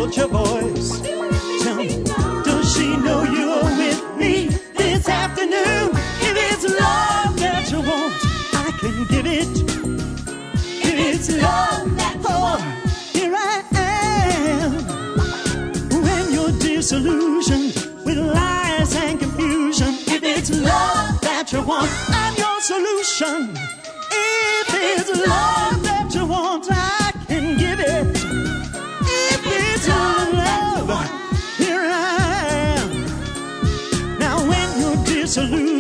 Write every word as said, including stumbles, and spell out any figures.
hold your voice. Tell me, does she know you're with me this afternoon? If it's love that you want, I can give it. If it's love that you want, here I am. When you're disillusioned with lies and confusion, if it's love that you want, I'm your solution. If it's love that you want, I can give it. If it's love, here I am. Now when you're disillusioned